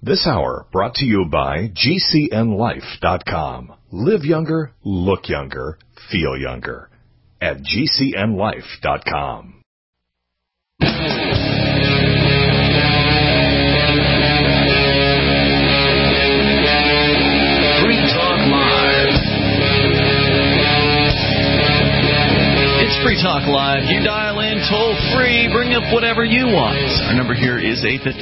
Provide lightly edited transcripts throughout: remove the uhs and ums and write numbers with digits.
This hour brought to you by GCNLife.com. Live younger, look younger, feel younger. At GCNLife.com. Free Talk Live. You dial in toll free, bring up whatever you want. Our number here is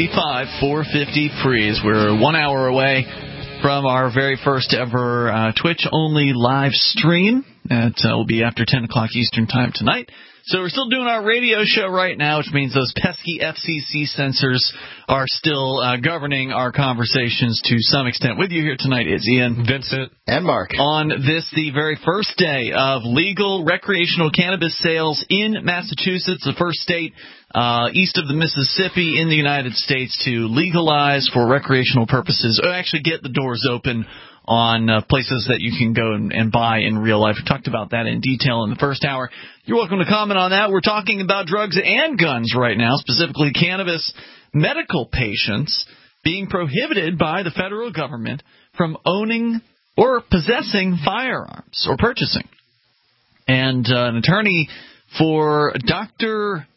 855-450-FREE. We're 1 hour away from our very first ever Twitch-only live stream. That will be after 10 o'clock Eastern Time tonight. So we're still doing our radio show right now, which means those pesky FCC censors are still governing our conversations to some extent. With you here tonight is Ian, Vincent, and Mark. On this, the very first day of legal recreational cannabis sales in Massachusetts, the first state east of the Mississippi in the United States to legalize for recreational purposes, or actually get the doors open on places that you can go and buy in real life. We talked about that in detail in the first hour. You're welcome to comment on that. We're talking about drugs and guns right now, specifically cannabis medical patients being prohibited by the federal government from owning or possessing firearms or purchasing. And an attorney for Dr.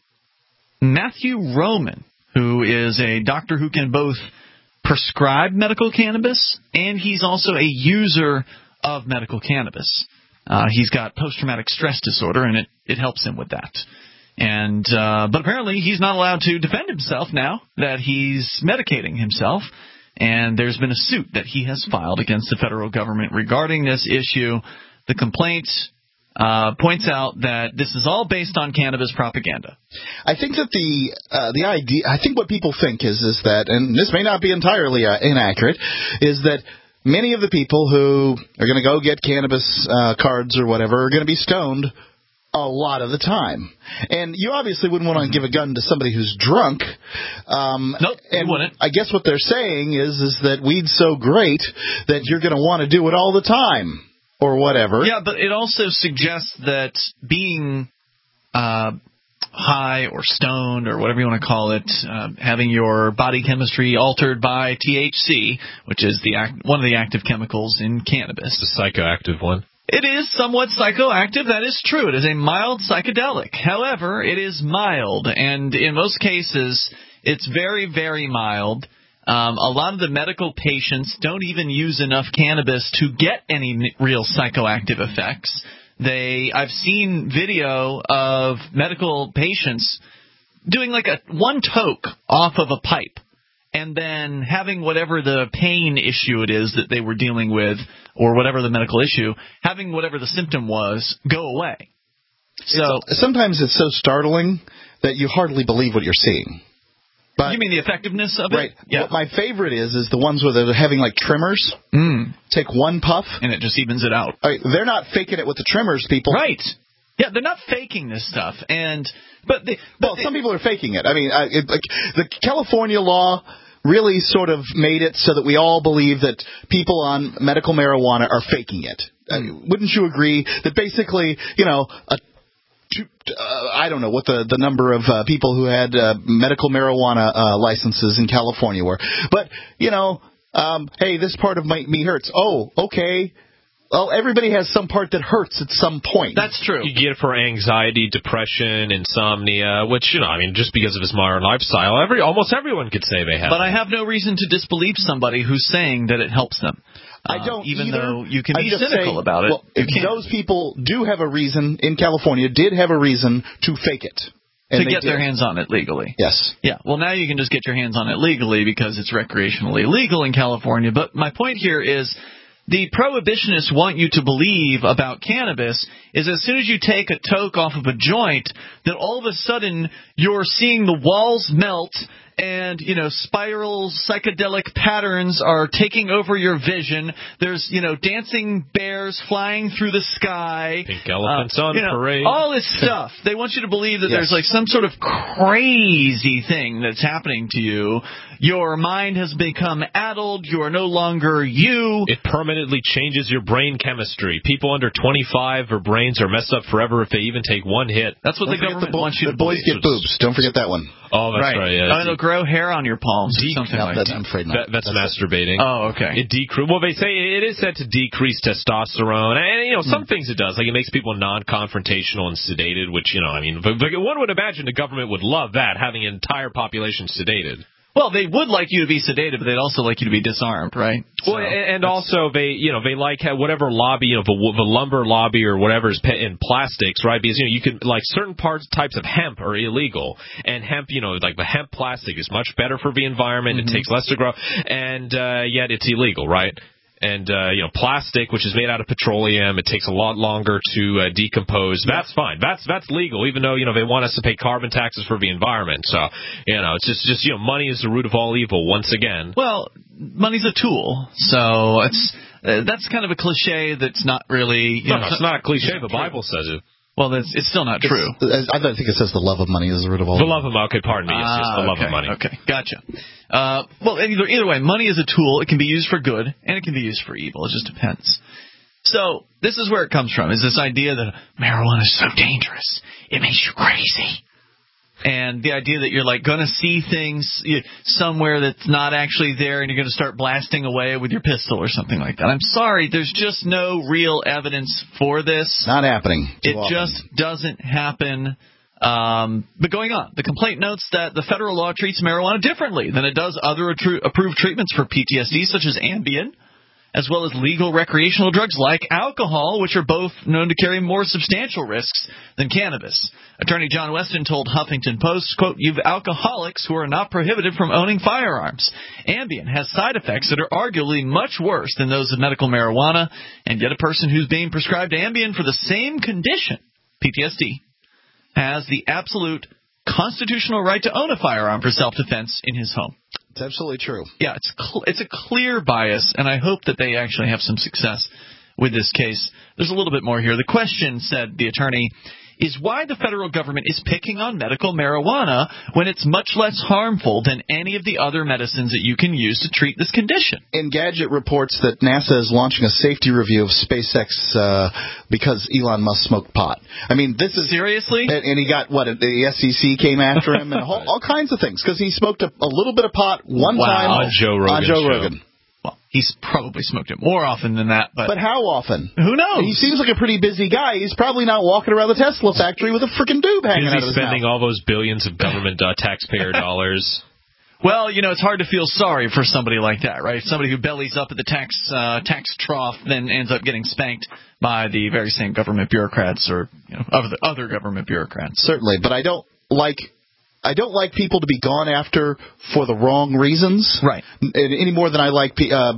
Matthew Roman, who is a doctor who can both prescribe medical cannabis, and he's also a user of medical cannabis. He's got post-traumatic stress disorder, and it helps him with that. And but apparently he's not allowed to defend himself now that he's medicating himself, and there's been a suit that he has filed against the federal government regarding this issue. The complaint points out that this is all based on cannabis propaganda. I think that the idea, I think what people think is that, and this may not be entirely inaccurate, is that many of the people who are going to go get cannabis cards or whatever are going to be stoned a lot of the time. And you obviously wouldn't want to give a gun to somebody who's drunk. Nope, and you wouldn't. I guess what they're saying is that weed's so great that you're going to want to do it all the time. Or whatever. Yeah, but it also suggests that being high or stoned or whatever you want to call it, having your body chemistry altered by THC, which is one of the active chemicals in cannabis. The psychoactive one. It is somewhat psychoactive. That is true. It is a mild psychedelic. However, it is mild, and in most cases, it's very, very mild. A lot of the medical patients don't even use enough cannabis to get any real psychoactive effects. I've seen video of medical patients doing like one toke off of a pipe and then having whatever the pain issue it is that they were dealing with, or whatever the medical issue, having whatever the symptom was go away. So sometimes it's so startling that you hardly believe what you're seeing. But, you mean the effectiveness of it? Right. Yeah. What my favorite is the ones where they're having like trimmers. Take one puff. And it just evens it out. They're not faking it with the trimmers, people. Right. Yeah, they're not faking this stuff. Some people are faking it. I mean, the California law really sort of made it so that we all believe that people on medical marijuana are faking it. Wouldn't you agree that basically, I don't know what the number of people who had medical marijuana licenses in California were. But, hey, this part of me hurts. Oh, okay. Well, everybody has some part that hurts at some point. That's true. You get it for anxiety, depression, insomnia, which, just because of his modern lifestyle, almost everyone could say they have. But I have no reason to disbelieve somebody who's saying that it helps them. I don't even either. Though you can be cynical about it. Well, those people do have a reason in California, did have a reason to fake it. To get their hands on it legally. Yes. Yeah, well, now you can just get your hands on it legally because it's recreationally legal in California. But my point here is the prohibitionists want you to believe about cannabis is as soon as you take a toke off of a joint, that all of a sudden you're seeing the walls melt and, spiral psychedelic patterns are taking over your vision. There's, dancing bears flying through the sky. Pink elephants on parade. All this stuff. They want you to believe that there's like some sort of crazy thing that's happening to you. Your mind has become addled. You are no longer you. It permanently changes your brain chemistry. People under 25, their brains are messed up forever if they even take one hit. That's what the government wants you to believe. Boys get boobs. Don't forget that one. Oh, that's right. Yeah. I know, grow hair on your palms or something like that. I'm afraid not. That's masturbating. Oh, okay. Well, they say it is said to decrease testosterone, and some things it does. Like it makes people non-confrontational and sedated, which but one would imagine the government would love that, having an entire population sedated. Well, they would like you to be sedated, but they'd also like you to be disarmed, right? Well, and also they like whatever lobby, the lumber lobby or whatever is in plastics, right? Because you can like certain types of hemp are illegal, and hemp, like the hemp plastic is much better for the environment. It takes less to grow, and yet it's illegal, right? And plastic, which is made out of petroleum, it takes a lot longer to decompose. That's fine. That's legal, even though they want us to pay carbon taxes for the environment. So it's just money is the root of all evil. Once again. Well, money's a tool, so that's kind of a cliche. That's not really. No, it's not a cliche. The Bible says it. Well, it's still not true. I don't think it says the love of money is the root of all. The love of money. Okay, pardon me. Yes, the love of money. Okay, gotcha. Well, either way, money is a tool. It can be used for good, and it can be used for evil. It just depends. So this is where it comes from, is this idea that marijuana is so dangerous. It makes you crazy. And the idea that you're going to see things somewhere that's not actually there, and you're going to start blasting away with your pistol or something like that. I'm sorry, there's just no real evidence for this. Not happening. It just doesn't happen. But going on, the complaint notes that the federal law treats marijuana differently than it does other approved treatments for PTSD, such as Ambien, as well as legal recreational drugs like alcohol, which are both known to carry more substantial risks than cannabis. Attorney John Weston told Huffington Post, quote, "You've alcoholics who are not prohibited from owning firearms. Ambien has side effects that are arguably much worse than those of medical marijuana, and yet a person who's being prescribed Ambien for the same condition, PTSD, has the absolute constitutional right to own a firearm for self-defense in his home." It's absolutely true. Yeah, it's a clear bias, and I hope that they actually have some success with this case. There's a little bit more here. The question, said the attorney, is why the federal government is picking on medical marijuana when it's much less harmful than any of the other medicines that you can use to treat this condition. Engadget reports that NASA is launching a safety review of SpaceX because Elon Musk smoked pot. I mean, this is... Seriously? And he got, the SEC came after him and all kinds of things because he smoked a little bit of pot one time on Joe Rogan. Well, he's probably smoked it more often than that, but how often? Who knows? He seems like a pretty busy guy. He's probably not walking around the Tesla factory with a freaking doob hanging out of his mouth. He's spending all those billions of government taxpayer dollars. Well, it's hard to feel sorry for somebody like that, right? Somebody who bellies up at the tax trough, then ends up getting spanked by the very same government bureaucrats or other government bureaucrats. Certainly, but I don't like people to be gone after for the wrong reasons. Right. Any more than I like,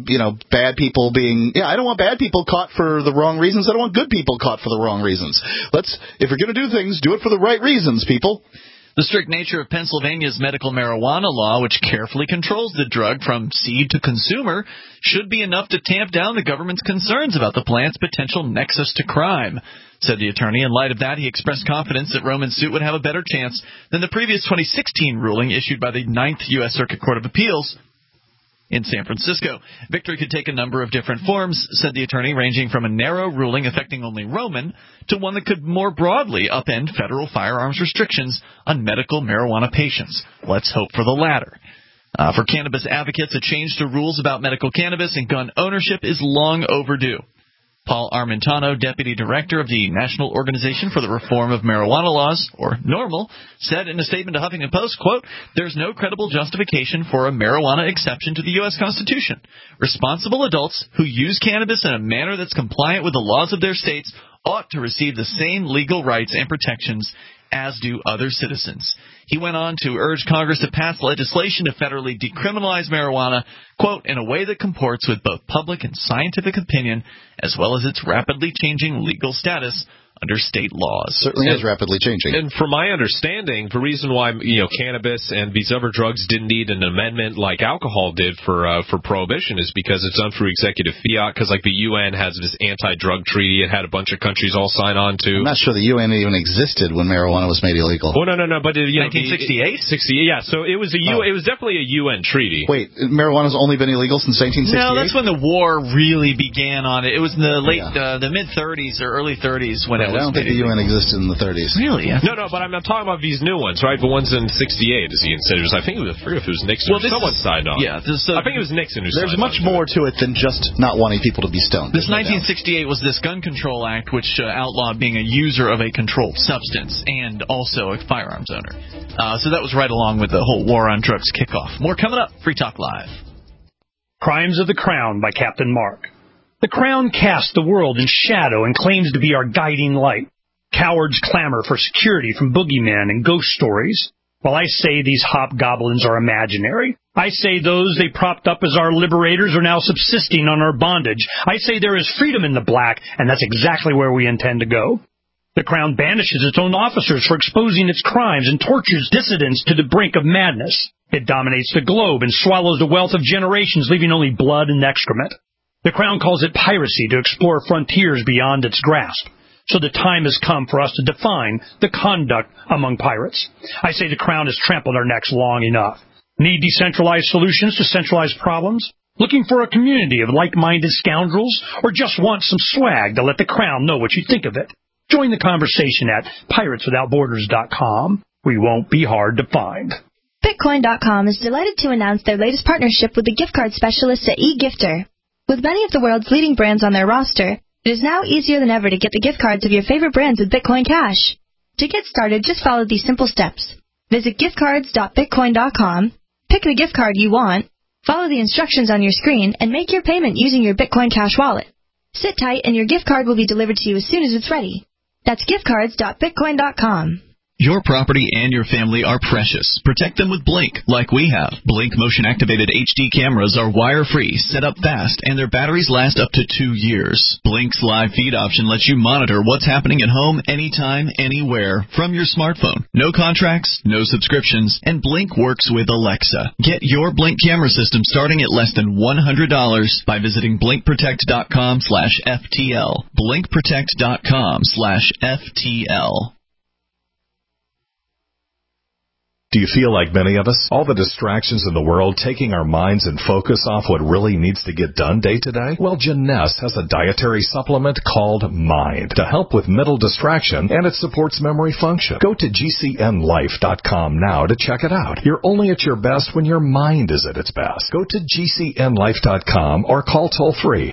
bad people being... Yeah, I don't want bad people caught for the wrong reasons. I don't want good people caught for the wrong reasons. If you're going to do things, do it for the right reasons, people. The strict nature of Pennsylvania's medical marijuana law, which carefully controls the drug from seed to consumer, should be enough to tamp down the government's concerns about the plant's potential nexus to crime, said the attorney. In light of that, he expressed confidence that Roman's suit would have a better chance than the previous 2016 ruling issued by the 9th U.S. Circuit Court of Appeals in San Francisco. Victory could take a number of different forms, said the attorney, ranging from a narrow ruling affecting only Roman to one that could more broadly upend federal firearms restrictions on medical marijuana patients. Let's hope for the latter. For cannabis advocates, a change to rules about medical cannabis and gun ownership is long overdue. Paul Armentano, deputy director of the National Organization for the Reform of Marijuana Laws, or NORML, said in a statement to Huffington Post, quote, "There's no credible justification for a marijuana exception to the U.S. Constitution. Responsible adults who use cannabis in a manner that's compliant with the laws of their states ought to receive the same legal rights and protections as do other citizens." He went on to urge Congress to pass legislation to federally decriminalize marijuana, quote, "in a way that comports with both public and scientific opinion, as well as its rapidly changing legal status under state laws." Certainly is rapidly changing. And from my understanding, the reason why cannabis and these other drugs didn't need an amendment like alcohol did for prohibition is because it's done through executive fiat. Because the UN has this anti-drug treaty, it had a bunch of countries all sign on to. I'm not sure the UN even existed when marijuana was made illegal. Oh no, but 1968. 68, yeah. So it was it was definitely a UN treaty. Wait, marijuana's only been illegal since 1968? No, that's when the war really began on it. It was in the the mid 30s or early 30s when it I don't think the UN existed in the 30s. Really? No, but I'm talking about these new ones, right? The ones in 68, as Ian said. I think it was, I forget if it was Nixon or someone signed on. Yeah. I think it was Nixon who signed on. There's much more to it than just not wanting people to be stoned. This 1968 was this Gun Control Act, which outlawed being a user of a controlled substance and also a firearms owner. So that was right along with the whole war on drugs kickoff. More coming up. Free Talk Live. Crimes of the Crown by Captain Mark. The Crown casts the world in shadow and claims to be our guiding light. Cowards clamor for security from boogeymen and ghost stories. While I say these hobgoblins are imaginary, I say those they propped up as our liberators are now subsisting on our bondage. I say there is freedom in the black, and that's exactly where we intend to go. The Crown banishes its own officers for exposing its crimes and tortures dissidents to the brink of madness. It dominates the globe and swallows the wealth of generations, leaving only blood and excrement. The Crown calls it piracy to explore frontiers beyond its grasp. So the time has come for us to define the conduct among pirates. I say the Crown has trampled our necks long enough. Need decentralized solutions to centralized problems? Looking for a community of like-minded scoundrels? Or just want some swag to let the Crown know what you think of it? Join the conversation at pirateswithoutborders.com. We won't be hard to find. Bitcoin.com is delighted to announce their latest partnership with the gift card specialists at eGifter. With many of the world's leading brands on their roster, it is now easier than ever to get the gift cards of your favorite brands with Bitcoin Cash. To get started, just follow these simple steps. Visit giftcards.bitcoin.com, pick the gift card you want, follow the instructions on your screen, and make your payment using your Bitcoin Cash wallet. Sit tight and your gift card will be delivered to you as soon as it's ready. That's giftcards.bitcoin.com. Your property and your family are precious. Protect them with Blink, like we have. Blink motion-activated HD cameras are wire-free, set up fast, and their batteries last up to 2 years. Blink's live feed option lets you monitor what's happening at home anytime, anywhere, from your smartphone. No contracts, no subscriptions, and Blink works with Alexa. Get your Blink camera system starting at less than $100 by visiting blinkprotect.com/FTL. blinkprotect.com/FTL. Do you feel like many of us? All the distractions in the world taking our minds and focus off what really needs to get done day to day? Well, Jeunesse has a dietary supplement called Mind to help with mental distraction, and it supports memory function. Go to GCNlife.com now to check it out. You're only at your best when your mind is at its best. Go to GCNlife.com or call toll-free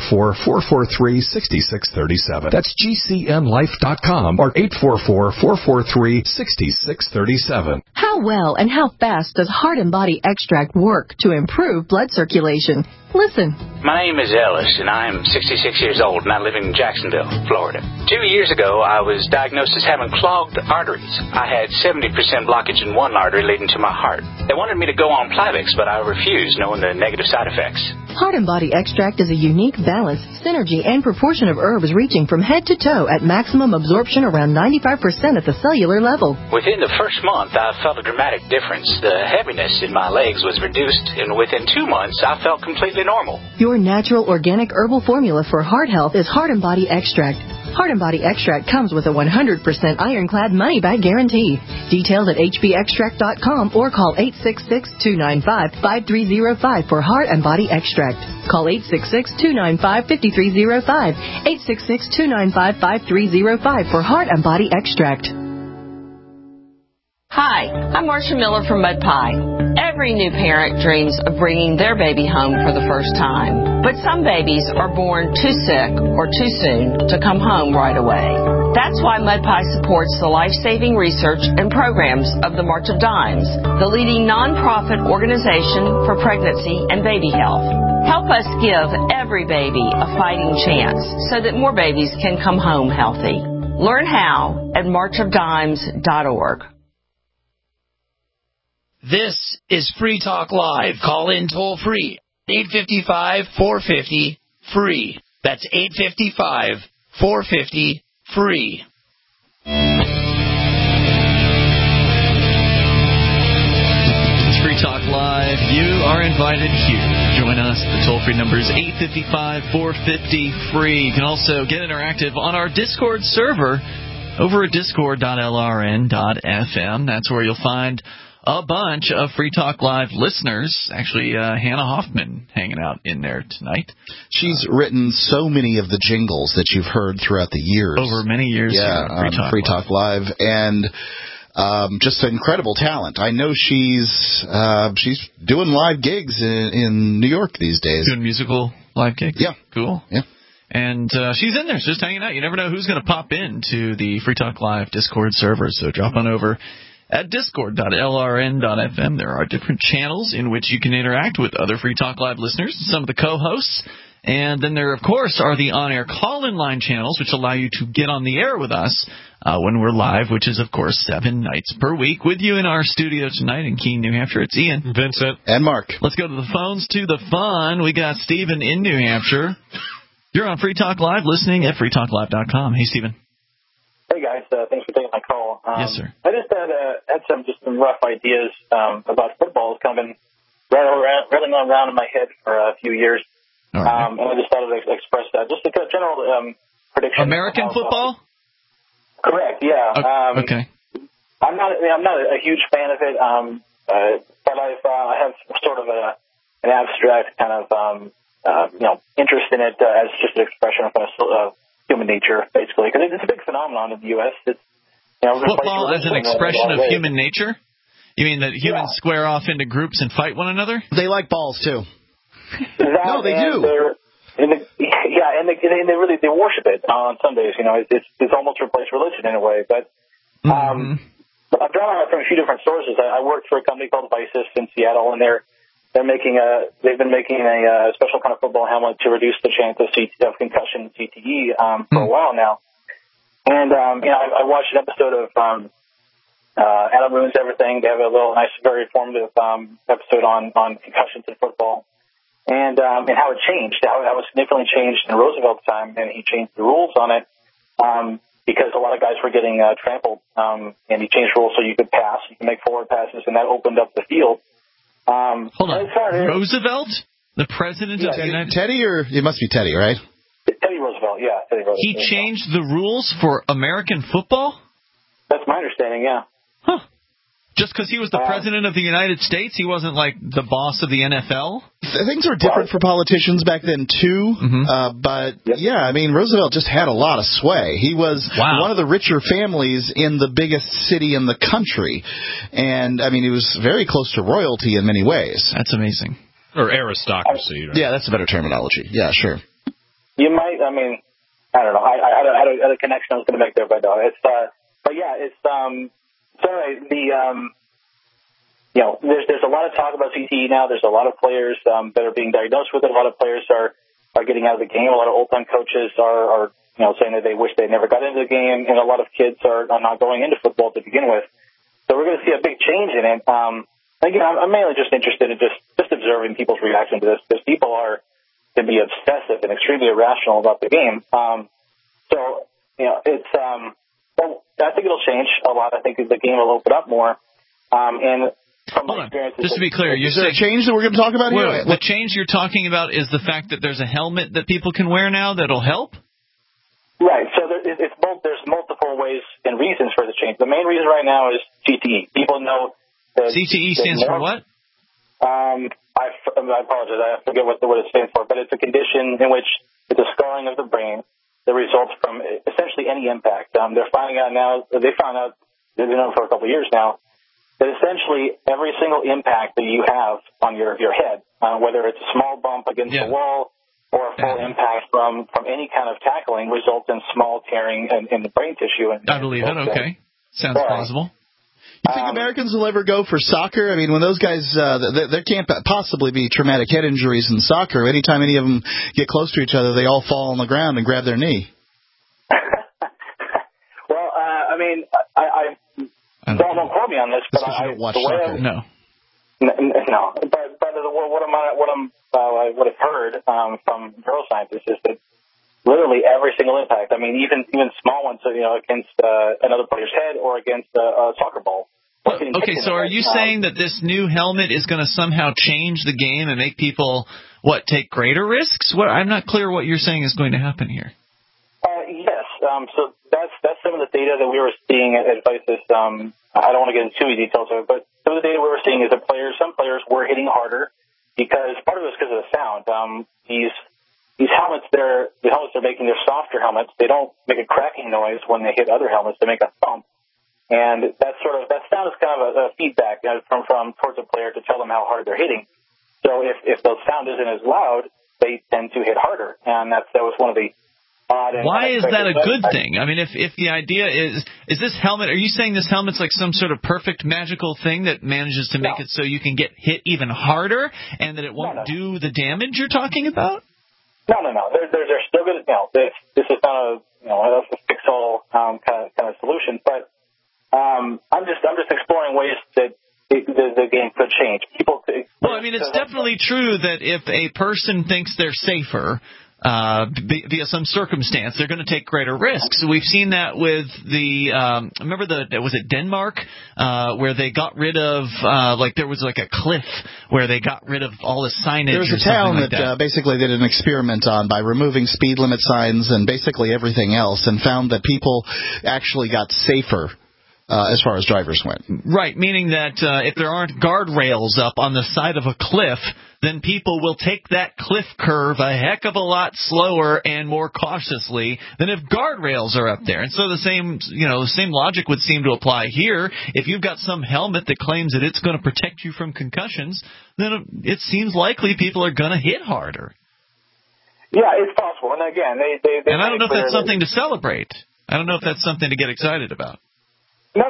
844-443-6637. That's GCNlife.com or 844-443-6637. How well and how fast does Heart and Body Extract work to improve blood circulation? Listen. My name is Ellis, and I am 66 years old, and I live in Jacksonville, Florida. 2 years ago, I was diagnosed as having clogged arteries. I had 70% blockage in one artery leading to my heart. They wanted me to go on Plavix, but I refused, knowing the negative side effects. Heart and Body Extract is a unique balance, synergy, and proportion of herbs reaching from head to toe at maximum absorption around 95% at the cellular level. Within the first month, I felt a dramatic difference. The heaviness in my legs was reduced, and within 2 months, I felt completely normal. Your natural organic herbal formula for heart health is Heart and Body Extract. Heart and Body Extract comes with a 100% ironclad money-back guarantee. Details at hbextract.com or call 866-295-5305 for Heart and Body Extract. Call 866-295-5305. 866-295-5305 for Heart and Body Extract. Hi, I'm Marcia Miller from Mud Pie. Every new parent dreams of bringing their baby home for the first time. But some babies are born too sick or too soon to come home right away. That's why Mud Pie supports the life-saving research and programs of the March of Dimes, the leading nonprofit organization for pregnancy and baby health. Help us give every baby a fighting chance so that more babies can come home healthy. Learn how at marchofdimes.org. This is Free Talk Live. Call in toll free. 855-450-FREE. That's 855-450-FREE. It's Free Talk Live. You are invited here. Join us. The toll-free number is 855-450-FREE. You can also get interactive on our Discord server over at discord.lrn.fm. That's where you'll find a bunch of Free Talk Live listeners. Actually, Hannah Hoffman hanging out in there tonight. She's written so many of the jingles that you've heard throughout the years. Over many years. Yeah, on Free Talk Live. And just an incredible talent. I know she's doing live gigs in New York these days. Doing musical live gigs? Yeah. Cool. Yeah. And she's in there, just hanging out. You never know who's going to pop into the Free Talk Live Discord server, so drop on over at discord.lrn.fm. There are different channels in which you can interact with other Free Talk Live listeners, some of the co-hosts. And then there, of course, are the on-air call-in line channels, which allow you to get on the air with us when we're live, which is, of course, 7 nights per week. With you in our studio tonight in Keene, New Hampshire, it's Ian. Vincent. And Mark. Let's go to the phones to the fun. We got Stephen in New Hampshire. You're on Free Talk Live, listening at freetalklive.com. Hey, Stephen. Hey, guys. Thanks for taking my call. Yes, sir. I just had some rough ideas about football. It's kind of been rattling around in my head for a few years. All right. And I just thought I'd express that. Just a general prediction. American football? Correct, yeah. Okay. I'm not a huge fan of it, but I have sort of an abstract kind of interest in it as just an expression of human nature, basically, because it's a big phenomenon in the U.S. Football as an expression of human nature? You mean that humans square off into groups and fight one another? They like balls too. No, they do. And they worship it on Sundays. It's almost replaced religion in a way. But I've drawn on it from a few different sources. I worked for a company called Visus in Seattle, and they've been making a special kind of football helmet to reduce the chance of concussion and CTE for a while now. And I watched an episode of Adam Ruins Everything. They have a nice, very informative episode on concussions in football. And how it changed, how it was significantly changed in Roosevelt's time, and he changed the rules on it because a lot of guys were getting trampled, and he changed rules so you could pass, you can make forward passes, and that opened up the field. Hold on, Roosevelt, the president of the United States? Teddy, or it must be Teddy, right? Teddy Roosevelt, yeah. Teddy Roosevelt. He changed the rules for American football? That's my understanding, yeah. Huh. Just because he was the president of the United States, he wasn't like the boss of the NFL? Things were different for politicians back then, too. But, yeah, I mean, Roosevelt just had a lot of sway. He was one of the richer families in the biggest city in the country. And, I mean, he was very close to royalty in many ways. That's amazing. Or aristocracy. Yeah, that's a better terminology. Yeah, sure. You might, I mean, I don't know. I had a connection I was going to make there, but there's a lot of talk about CTE now. There's a lot of players that are being diagnosed with it. A lot of players are getting out of the game. A lot of old-time coaches are saying that they wish they never got into the game, and a lot of kids are not going into football to begin with. So we're going to see a big change in it. Again, I'm mainly just interested in just observing people's reaction to this, because people can be obsessive and extremely irrational about the game. I think it'll change a lot. I think the game will open up more. And from my experience, just to be clear, is there a change that we're going to talk about here? The change you're talking about is the fact that there's a helmet that people can wear now that'll help? Right. So there's multiple ways and reasons for the change. The main reason right now is CTE. People know that CTE stands for what? I apologize. I forget what it stands for, but it's a condition in which it's a scarring of the brain that results from essentially any impact. They're finding out now. They've been known for a couple of years now, that essentially every single impact that you have on your head, whether it's a small bump against the wall or a full impact from any kind of tackling, results in small tearing in the brain tissue. I believe it. Okay. Sounds plausible. You think Americans will ever go for soccer? I mean, when those guys, there can't possibly be traumatic head injuries in soccer. Anytime any of them get close to each other, they all fall on the ground and grab their knee. Well, I mean, I don't quote me on this, but you don't watch soccer. No. But what I've heard from neuroscientists is that literally every single impact. I mean, even small ones, against another player's head or against a soccer ball. Okay, so are you saying that this new helmet is going to somehow change the game and make people, take greater risks? I'm not clear what you're saying is going to happen here. Yes. So that's some of the data that we were seeing at Visus. I don't want to get into too many details of it, but some of the data we were seeing is that some players were hitting harder because part of it was because of the sound. These helmets, the helmets they're making, they're softer helmets. They don't make a cracking noise when they hit other helmets. They make a thump. And that sound is kind of a feedback from towards a player to tell them how hard they're hitting. So if the sound isn't as loud, they tend to hit harder. And that was one of the odd and why is that a good effects. thing? I mean, if the idea is this helmet, are you saying this helmet's like some sort of perfect magical thing that manages to make it so you can get hit even harder and that it won't do the damage you're talking about? No. They're still good. This is not a fix-all kind of solution. But I'm just exploring ways that the game could change. Well, I mean, it's definitely true that if a person thinks they're safer via some circumstance, they're going to take greater risks. We've seen that with was it Denmark, where they got rid of, there was like a cliff where they got rid of all the signage. There was a town that basically did an experiment on by removing speed limit signs and basically everything else and found that people actually got safer as far as drivers went. Right, meaning that if there aren't guardrails up on the side of a cliff, then people will take that cliff curve a heck of a lot slower and more cautiously than if guardrails are up there. And so the same logic would seem to apply here. If you've got some helmet that claims that it's going to protect you from concussions, then it seems likely people are going to hit harder. Yeah, it's possible. And again, they and I don't know if that's something to celebrate. I don't know if that's something to get excited about. No.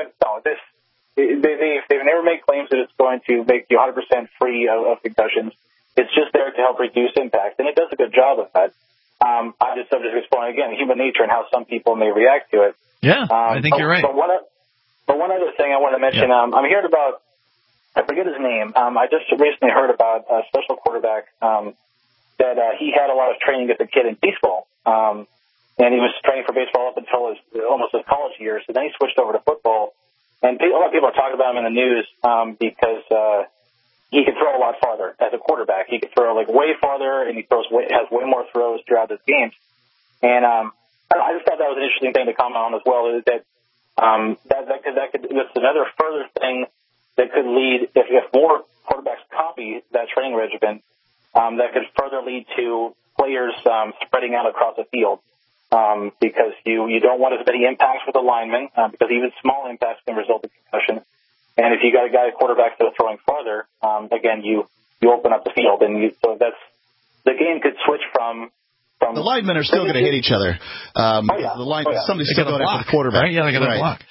They've never made claims that it's going to make you 100% free of concussions. It's just there to help reduce impact, and it does a good job of that. I'm just exploring, again, human nature and how some people may react to it. Yeah, I think you're right. But one other thing I want to mention, I'm hearing about, I forget his name, I just recently heard about a special quarterback that he had a lot of training as a kid in baseball. And he was training for baseball up until almost his college years. So then he switched over to football. And a lot of people are talking about him in the news because he can throw a lot farther as a quarterback. He can throw way farther, and he has way more throws throughout his games. And I just thought that was an interesting thing to comment on as well. Is that that's another further thing that could lead if more quarterbacks copy that training regimen. That could further lead to players spreading out across the field. Because you don't want as many impacts with the linemen, because even small impacts can result in concussion. And if you got a guy, quarterbacks that are throwing farther, again, you open up the field, and so that's the game could switch from the linemen are still going to hit each other. The linemen, somebody's still going after the quarterback. Right? Yeah, they got to block.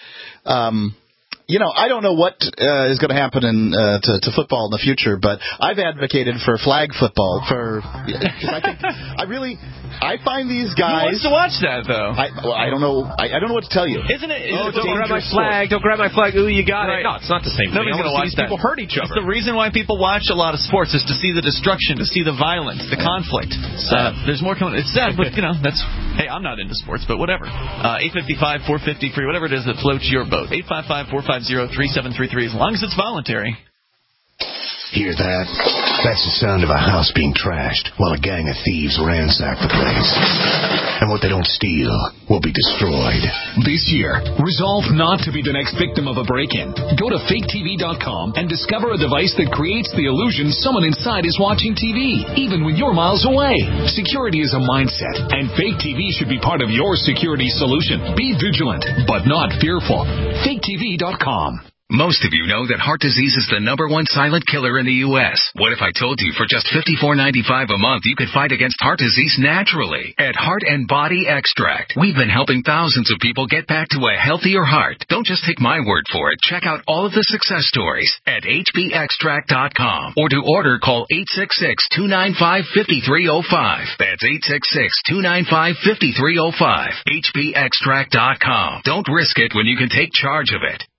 I don't know what is going to happen to football in the future, but I've advocated for flag football I find these guys. Who wants to watch that though? I don't know. I don't know what to tell you. Isn't it? Don't grab my flag. Don't grab my flag. Ooh, you got it. No, it's not the same thing. Nobody's going to watch that. People hurt each other. It's the reason why people watch a lot of sports is to see the destruction, to see the violence, the conflict. There's more coming. It's sad, but that's. Hey, I'm not into sports, but whatever. 855-450 free, whatever it is that floats your boat. 855-450-3733, as long as it's voluntary. Hear that? That's the sound of a house being trashed while a gang of thieves ransack the place. And what they don't steal will be destroyed. This year, resolve not to be the next victim of a break-in. Go to faketv.com and discover a device that creates the illusion someone inside is watching TV, even when you're miles away. Security is a mindset, and Fake TV should be part of your security solution. Be vigilant, but not fearful. faketv.com. Most of you know that heart disease is the #1 silent killer in the U.S. What if I told you for just $54.95 a month you could fight against heart disease naturally at Heart and Body Extract? We've been helping thousands of people get back to a healthier heart. Don't just take my word for it. Check out all of the success stories at hbextract.com, or to order, call 866-295-5305. That's 866-295-5305. hbextract.com. Don't risk it when you can take charge of it.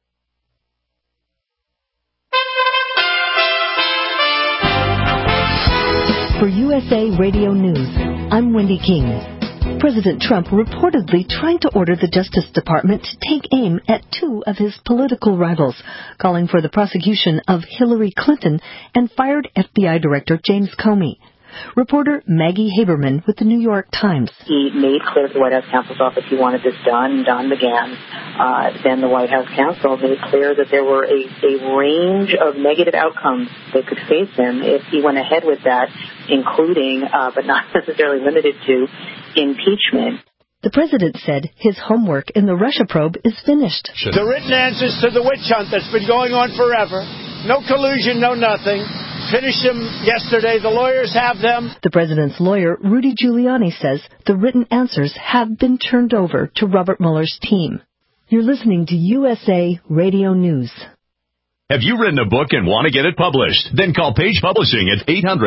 For USA Radio News, I'm Wendy King. President Trump reportedly trying to order the Justice Department to take aim at two of his political rivals, calling for the prosecution of Hillary Clinton and fired FBI Director James Comey. Reporter Maggie Haberman with the New York Times. He made clear to the White House counsel's office he wanted this done. Don began. Then the White House counsel made clear that there were a range of negative outcomes that could face him if he went ahead with that, including, but not necessarily limited to, impeachment. The president said his homework in the Russia probe is finished. The written answers to the witch hunt that's been going on forever. No collusion, no nothing. Finished them yesterday. The lawyers have them. The president's lawyer, Rudy Giuliani, says the written answers have been turned over to Robert Mueller's team. You're listening to USA Radio News. Have you written a book and want to get it published? Then call Page Publishing at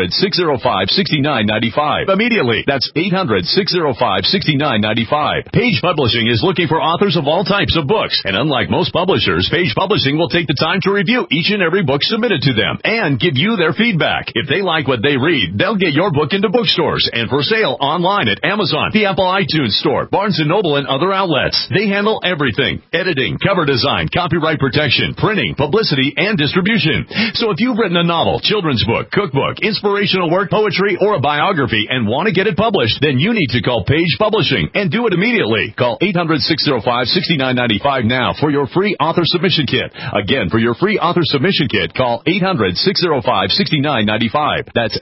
800-605-6995. Immediately. That's 800-605-6995. Page Publishing is looking for authors of all types of books. And unlike most publishers, Page Publishing will take the time to review each and every book submitted to them and give you their feedback. If they like what they read, they'll get your book into bookstores and for sale online at Amazon, the Apple iTunes Store, Barnes & Noble, and other outlets. They handle everything: editing, cover design, copyright protection, printing, publicity, and distribution. So if you've written a novel, children's book, cookbook, inspirational work, poetry, or a biography and want to get it published, then you need to call Page Publishing and do it immediately. Call 800-605-6995 now for your free author submission kit. Again, for your free author submission kit, call 800-605-6995. That's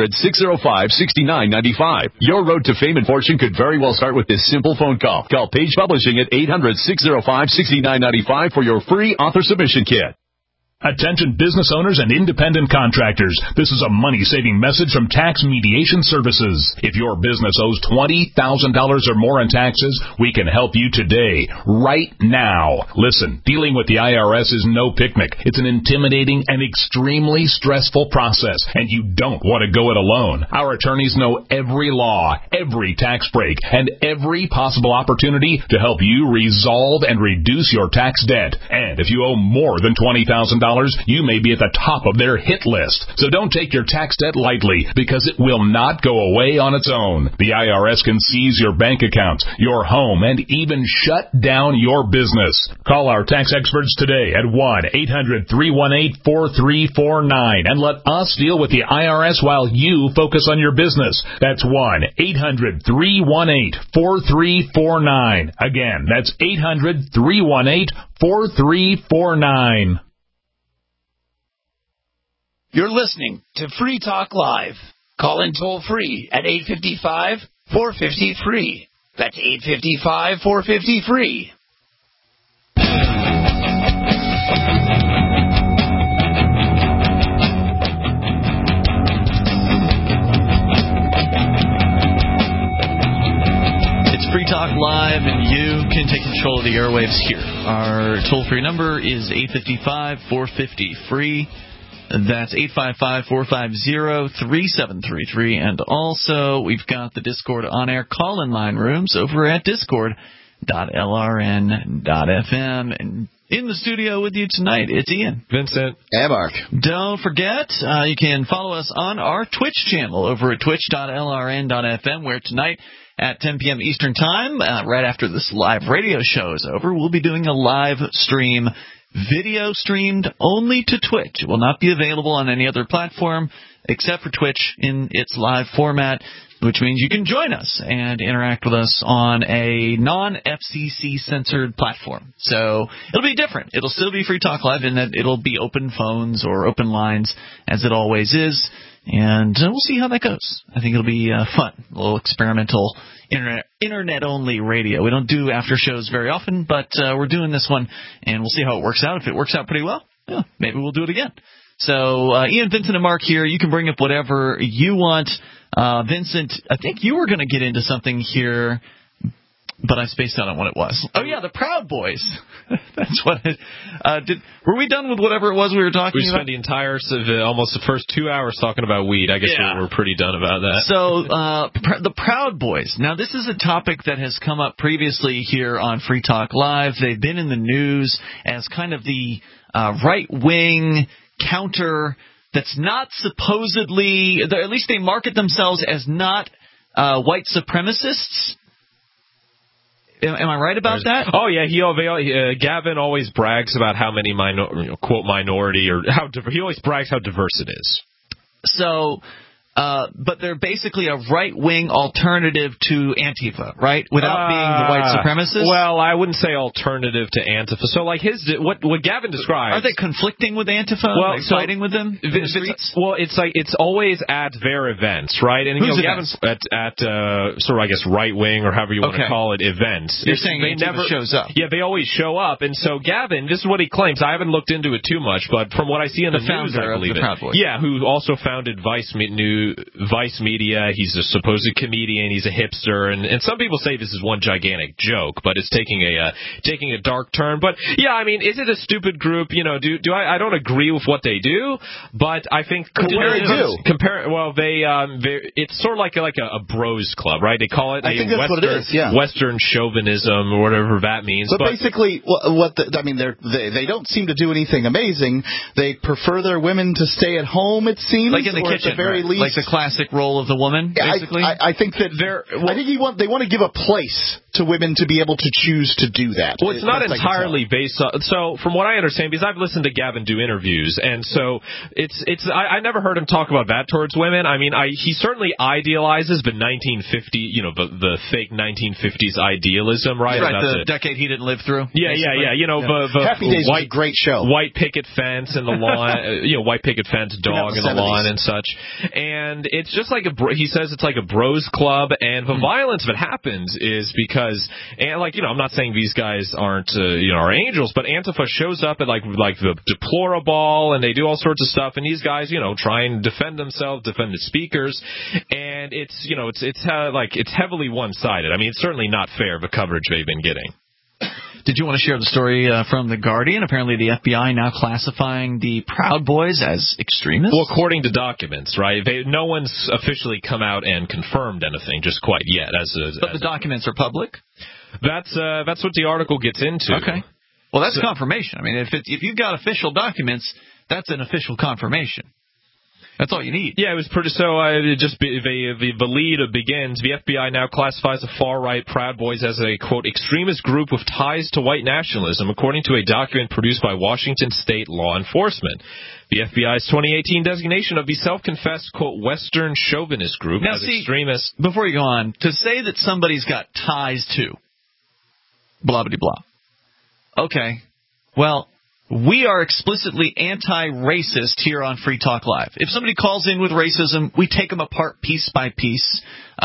800-605-6995. Your road to fame and fortune could very well start with this simple phone call. Call Page Publishing at 800-605-6995 for your free author submission kit. Attention business owners and independent contractors. This is a money-saving message from Tax Mediation Services. If your business owes $20,000 or more in taxes, we can help you today, right now. Listen, dealing with the IRS is no picnic. It's an intimidating and extremely stressful process, and you don't want to go it alone. Our attorneys know every law, every tax break, and every possible opportunity to help you resolve and reduce your tax debt. And if you owe more than $20,000, you may be at the top of their hit list. So don't take your tax debt lightly, because it will not go away on its own. The IRS can seize your bank accounts, your home, and even shut down your business. Call our tax experts today at 1-800-318-4349 and let us deal with the IRS while you focus on your business. That's 1-800-318-4349. Again, that's 800-318-4349. You're listening to Free Talk Live. Call in toll free at 855-450-FREE. That's 855-450-FREE. It's Free Talk Live, and you can take control of the airwaves here. Our toll-free number is 855-450-FREE. That's 855-450-3733. And also, we've got the Discord on-air call-in line rooms over at discord.lrn.fm. And in the studio with you tonight, it's Ian, Vincent, and Mark. Don't forget, you can follow us on our Twitch channel over at twitch.lrn.fm, where tonight at 10 p.m. Eastern Time, right after this live radio show is over, we'll be doing a live stream, video streamed only to Twitch. It will not be available on any other platform except for Twitch in its live format, which means you can join us and interact with us on a non-FCC censored platform. So it'll be different. It'll still be Free Talk Live in that it'll be open phones or open lines, as it always is. And we'll see how that goes. I think it'll be fun, a little experimental internet-only radio. We don't do after shows very often, but we're doing this one, and we'll see how it works out. If it works out pretty well, yeah, maybe we'll do it again. So Ian, Vincent, and Mark here. You can bring up whatever you want. Vincent, I think you were going to get into something here, but I spaced out on what it was. Oh, yeah, the Proud Boys. That's what it were we done with whatever it was we were talking about? We spent the entire, almost the first 2 hours talking about weed. I guess we're pretty done about that. So, the Proud Boys. Now, this is a topic that has come up previously here on Free Talk Live. They've been in the news as kind of the right-wing counter that's not supposedly, at least they market themselves as not white supremacists. Am I right about that? Oh, yeah. Gavin always brags about how many quote minority, or he always brags how diverse it is. So but they're basically a right-wing alternative to Antifa, right? Without being the white supremacists? Well, I wouldn't say alternative to Antifa. So, like, what Gavin describes... Are they conflicting with Antifa? Well, fighting with them in the streets? Well, it's like, it's always at their events, right? And, Whose Gavin's at sort of, I guess, right-wing, or however you want to call it, events. You're saying they never shows up. Yeah, they always show up. And so Gavin, this is what he claims. I haven't looked into it too much, but from what I see in the news, I believe the Proud Boys. Yeah, who also founded Vice Media. He's a supposed comedian. He's a hipster, and some people say this is one gigantic joke, but it's taking a dark turn. But yeah, I mean, is it a stupid group? You know, I don't agree with what they do, but I think it's sort of like a bros club, right? They call it Western chauvinism or whatever that means. But basically, they don't seem to do anything amazing. They prefer their women to stay at home, it seems, like in the kitchen, at the very least, like the classic role of the woman. Basically, I think that they want to give a place to women to be able to choose to do that. Well, it's not entirely based on. So, from what I understand, because I've listened to Gavin do interviews, and so I never heard him talk about that towards women. I mean, he certainly idealizes the 1950, the fake 1950s idealism, right? Right, the decade he didn't live through. Yeah. The Happy Days was a great show. White picket fence and the lawn, white picket fence, dog in the lawn and such. And it's just like he says it's like a bros club, and the violence that happens is because, and I'm not saying these guys aren't, are angels, but Antifa shows up at like the deplorable, and they do all sorts of stuff, and these guys, try and defend themselves, defend the speakers, and it's heavily one-sided. I mean, it's certainly not fair, the coverage they've been getting. Did you want to share the story from The Guardian? Apparently the FBI now classifying the Proud Boys as extremists? Well, according to documents, right? No one's officially come out and confirmed anything just quite yet. But the documents are public? That's what the article gets into. Okay. Well, that's confirmation. I mean, if you've got official documents, that's an official confirmation. That's all you need. Yeah, it was pretty. So the lead begins. The FBI now classifies the far-right Proud Boys as a, quote, extremist group with ties to white nationalism, according to a document produced by Washington State law enforcement. The FBI's 2018 designation of the self-confessed, quote, Western chauvinist group as extremists. Before you go on, to say that somebody's got ties to, blah, blah, blah. Okay. Well, we are explicitly anti-racist here on Free Talk Live. If somebody calls in with racism, we take them apart piece by piece.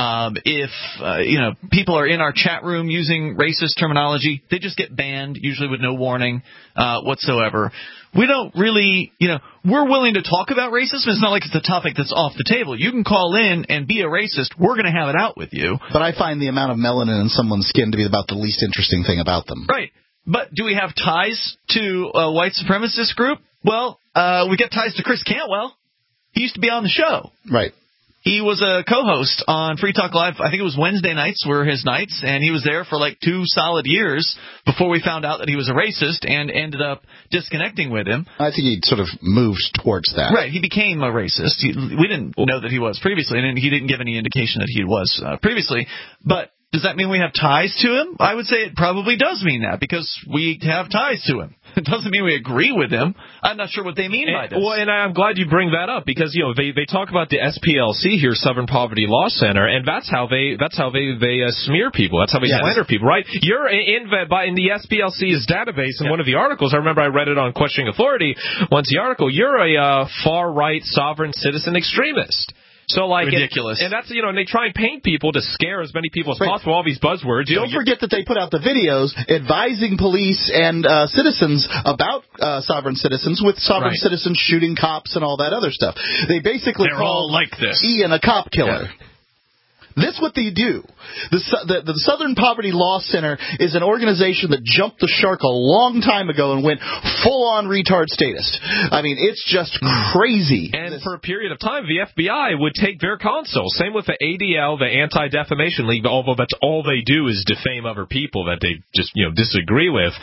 If people are in our chat room using racist terminology, they just get banned, usually with no warning whatsoever. We don't really, we're willing to talk about racism. It's not like it's a topic that's off the table. You can call in and be a racist. We're going to have it out with you. But I find the amount of melanin in someone's skin to be about the least interesting thing about them. Right. But do we have ties to a white supremacist group? Well, we got ties to Chris Cantwell. He used to be on the show. Right. He was a co-host on Free Talk Live. I think it was Wednesday nights were his nights, and he was there for like 2 solid years before we found out that he was a racist and ended up disconnecting with him. I think he sort of moved towards that. Right. He became a racist. We didn't know that he was previously, and he didn't give any indication that he was previously. But does that mean we have ties to him? I would say it probably does mean that, because we have ties to him. It doesn't mean we agree with him. I'm not sure what they mean by this. Well, and I'm glad you bring that up, because they talk about the SPLC here, Southern Poverty Law Center, and that's how they smear people. That's how they slander people, right? You're in the SPLC's database. In one of the articles, I remember I read it on Questioning Authority. Once the article, you're a far right sovereign citizen extremist. So ridiculous. And that's, and they try and paint people to scare as many people as possible, all these buzzwords. Don't forget that they put out the videos advising police and citizens about sovereign citizens, with sovereign citizens shooting cops and all that other stuff. They basically They're all like this. Ian a cop killer. Yeah. This is what they do. The Southern Poverty Law Center is an organization that jumped the shark a long time ago and went full-on retard status. I mean, it's just crazy. And for a period of time, the FBI would take their counsel. Same with the ADL, the Anti-Defamation League, although that's all they do is defame other people that they just disagree with. And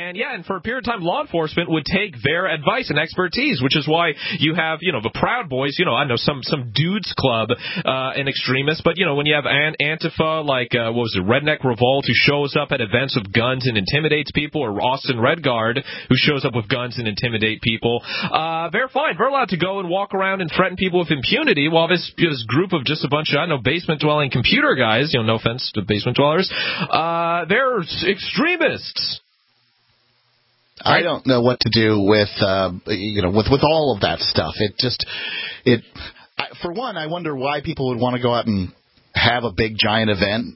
And for a period of time, law enforcement would take their advice and expertise, which is why you have, the Proud Boys, I know some dudes club, and extremists, but, when you have Antifa, like, Redneck Revolt, who shows up at events with guns and intimidates people, or Austin Redguard, who shows up with guns and intimidate people, they're fine. They're allowed to go and walk around and threaten people with impunity, while this group of just a bunch of, basement-dwelling computer guys, no offense to basement dwellers, they're extremists. I don't know what to do with all of that stuff. For one, I wonder why people would want to go out and have a big giant event,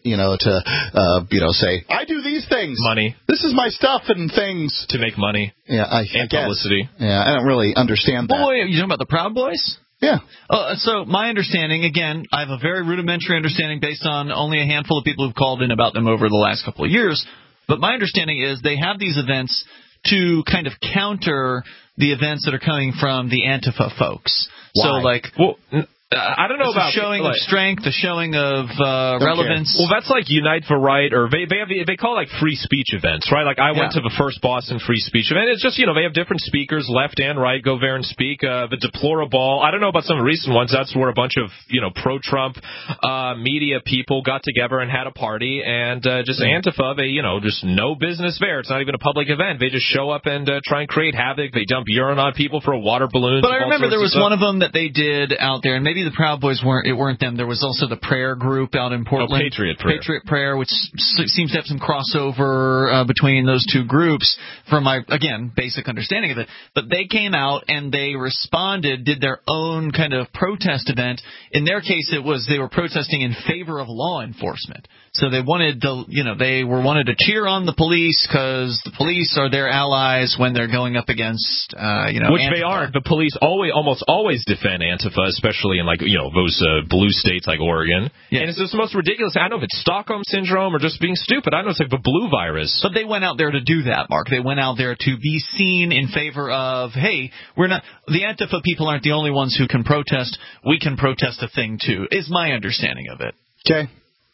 to say, I do these things. Money. This is my stuff and things. To make money. Yeah, I guess. Publicity. Yeah, I don't really understand that. Boy, you talking about the Proud Boys? Yeah. So my understanding, again, I have a very rudimentary understanding based on only a handful of people who've called in about them over the last couple of years, but my understanding is they have these events to kind of counter the events that are coming from the Antifa folks. Why? So, I don't know about a showing of strength, a showing of relevance. Well, that's like Unite for Right, or they call it like free speech events, right? Like I went to the first Boston free speech event. It's just they have different speakers, left and right, go there and speak. The Deplorable. I don't know about some of the recent ones. That's where a bunch of pro-Trump media people got together and had a party, and just Antifa. They just no business there. It's not even a public event. They just show up and try and create havoc. They dump urine on people for water balloons. But I remember there was one of them that they did out there, and maybe the Proud Boys weren't them. There was also the prayer group out in Portland. Patriot Prayer, which seems to have some crossover between those two groups from my, again, basic understanding of it. But they came out and they responded, did their own kind of protest event. In their case, they were protesting in favor of law enforcement. So they wanted wanted to cheer on the police because the police are their allies when they're going up against, which Antifa. they aren't. The police almost always defend Antifa, especially in those blue states like Oregon. Yes. And it's just the most ridiculous. I don't know if it's Stockholm Syndrome or just being stupid. I don't know. It's like the blue virus. But they went out there to do that, Mark. They went out there to be seen in favor of, hey, the Antifa people aren't the only ones who can protest. We can protest a thing too, is my understanding of it. Okay.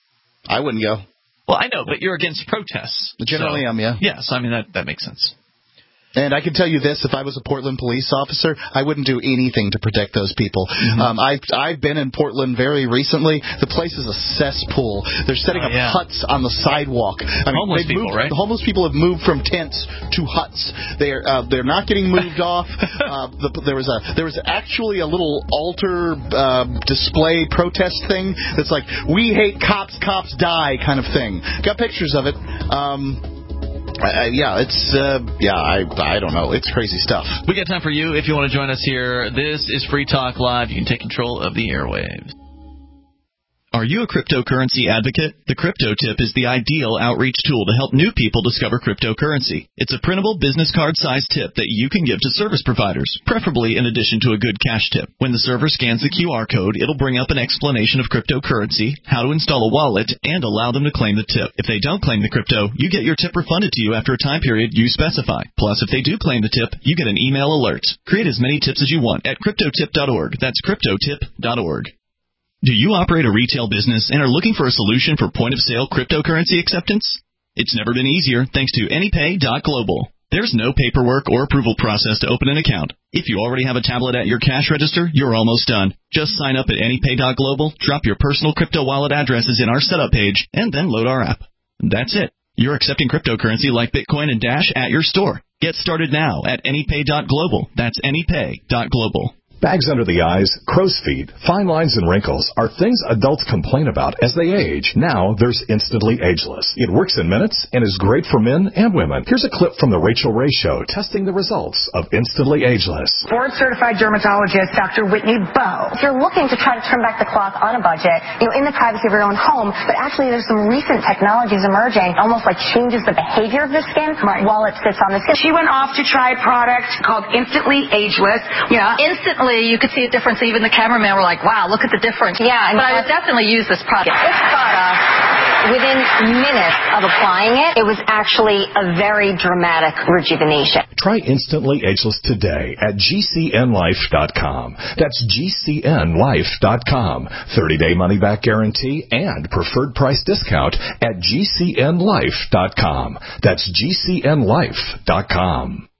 I wouldn't go. Well, I know, but you're against protests. Generally, yeah. Yes, I mean, that makes sense. And I can tell you this, if I was a Portland police officer, I wouldn't do anything to protect those people. Mm-hmm. I've been in Portland very recently. The place is a cesspool. They're setting up huts on the sidewalk. Homeless people, right? The homeless people have moved from tents to huts. They're not getting moved off. There was actually a little altar display protest thing that's like, we hate cops, cops die kind of thing. Got pictures of it. I don't know. It's crazy stuff. We got time for you if you want to join us here. This is Free Talk Live. You can take control of the airwaves. Are you a cryptocurrency advocate? The Crypto Tip is the ideal outreach tool to help new people discover cryptocurrency. It's a printable business card-sized tip that you can give to service providers, preferably in addition to a good cash tip. When the server scans the QR code, it'll bring up an explanation of cryptocurrency, how to install a wallet, and allow them to claim the tip. If they don't claim the crypto, you get your tip refunded to you after a time period you specify. Plus, if they do claim the tip, you get an email alert. Create as many tips as you want at cryptotip.org. That's cryptotip.org. Do you operate a retail business and are looking for a solution for point-of-sale cryptocurrency acceptance? It's never been easier thanks to AnyPay.global. There's no paperwork or approval process to open an account. If you already have a tablet at your cash register, you're almost done. Just sign up at AnyPay.global, drop your personal crypto wallet addresses in our setup page, and then load our app. That's it. You're accepting cryptocurrency like Bitcoin and Dash at your store. Get started now at AnyPay.global. That's AnyPay.global. Bags under the eyes, crow's feet, fine lines, and wrinkles are things adults complain about as they age. Now there's Instantly Ageless. It works in minutes and is great for men and women. Here's a clip from the Rachel Ray Show testing the results of Instantly Ageless. Board-certified dermatologist Dr. Whitney Bowe. If you're looking to try to turn back the clock on a budget, in the privacy of your own home, but actually there's some recent technologies emerging, almost like changes the behavior of the skin while it sits on the skin. She went off to try a product called Instantly Ageless. Yeah. Instantly, you could see a difference. Even the cameraman were like, wow, look at the difference. Yeah. But I would definitely use this product. This product within minutes of applying it, it was actually a very dramatic rejuvenation. Try Instantly Ageless today at GCNlife.com. That's GCNlife.com. 30-day money-back guarantee and preferred price discount at GCNlife.com. That's GCNlife.com.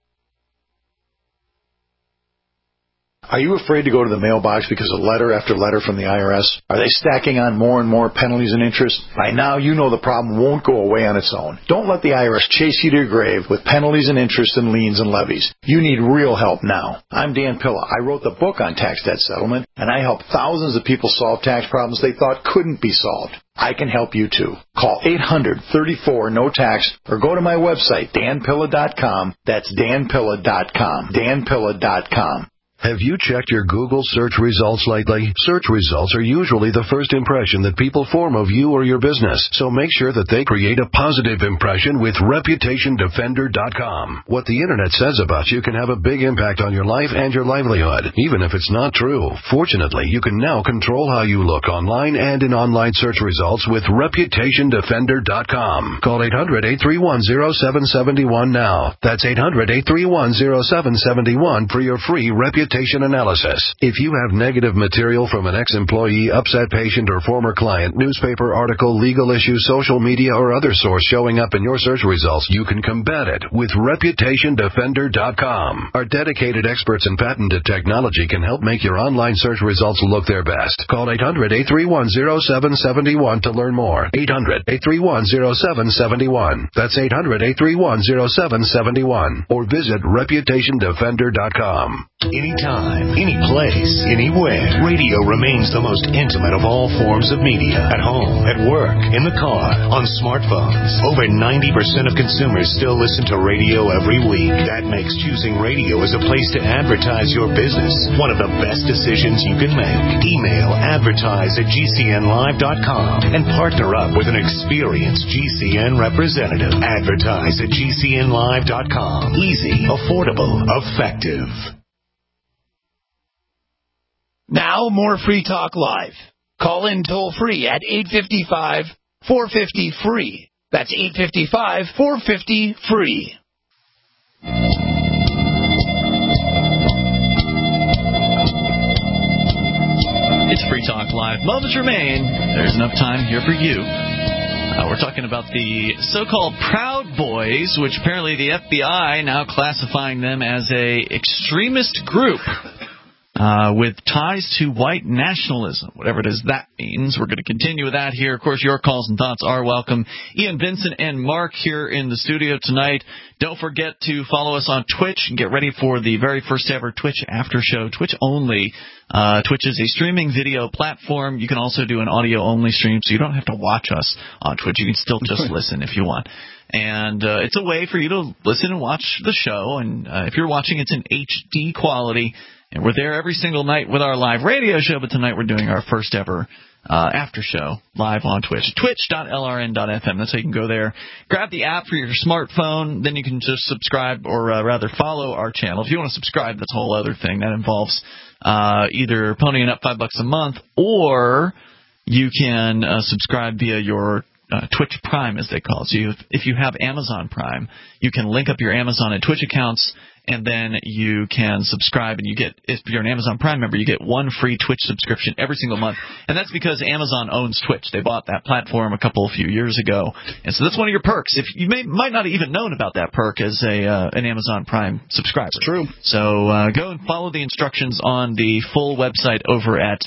Are you afraid to go to the mailbox because of letter after letter from the IRS? Are they stacking on more and more penalties and interest? By now, you know the problem won't go away on its own. Don't let the IRS chase you to your grave with penalties and interest and liens and levies. You need real help now. I'm Dan Pilla. I wrote the book on tax debt settlement, and I help thousands of people solve tax problems they thought couldn't be solved. I can help you too. Call 800-34-NO-TAX or go to my website, danpilla.com. That's danpilla.com. danpilla.com. Have you checked your Google search results lately? Search results are usually the first impression that people form of you or your business, so make sure that they create a positive impression with ReputationDefender.com. What the Internet says about you can have a big impact on your life and your livelihood, even if it's not true. Fortunately, you can now control how you look online and in online search results with ReputationDefender.com. Call 800-831-0771 now. That's 800-831-0771 for your free reputation analysis. If you have negative material from an ex-employee, upset patient, or former client, newspaper article, legal issue, social media, or other source showing up in your search results, you can combat it with ReputationDefender.com. Our dedicated experts in patented technology can help make your online search results look their best. Call 800-831-0771 to learn more. 800-831-0771. That's 800-831-0771. Or visit ReputationDefender.com. Anytime, any place, anywhere. Radio remains the most intimate of all forms of media. At home, at work, in the car, on smartphones. Over 90% of consumers still listen to radio every week. That makes choosing radio as a place to advertise your business one of the best decisions you can make. Email advertise@gcnlive.com and partner up with an experienced GCN representative. Advertise@gcnlive.com. Easy, affordable, effective. Now, more Free Talk Live. Call in toll-free at 855-450-FREE. That's 855-450-FREE. It's Free Talk Live. Moments remain. There's enough time here for you. We're talking about the so-called Proud Boys, which apparently the FBI now classifying them as a extremist group. With ties to white nationalism, whatever it is that means. We're going to continue with that here. Of course, your calls and thoughts are welcome. Ian, Vincent, and Mark here in the studio tonight. Don't forget to follow us on Twitch and get ready for the very first ever Twitch after show, Twitch only. Twitch is a streaming video platform. You can also do an audio-only stream, so you don't have to watch us on Twitch. You can still just listen if you want. And it's a way for you to listen and watch the show. And if you're watching, it's in HD quality. And we're there every single night with our live radio show, but tonight we're doing our first ever after show live on Twitch. Twitch.lrn.fm. That's how you can go there. Grab the app for your smartphone. Then you can just subscribe or rather follow our channel. If you want to subscribe, that's a whole other thing. That involves either ponying up $5 a month, or you can subscribe via your Twitch Prime, as they call it. So if you have Amazon Prime, you can link up your Amazon and Twitch accounts, and then you can subscribe, and you get, if you're an Amazon Prime member, you get one free Twitch subscription every single month. And that's because Amazon owns Twitch. They bought that platform a few years ago. And so that's one of your perks. If you might not have even known about that perk as an Amazon Prime subscriber. It's true. So go and follow the instructions on the full website over at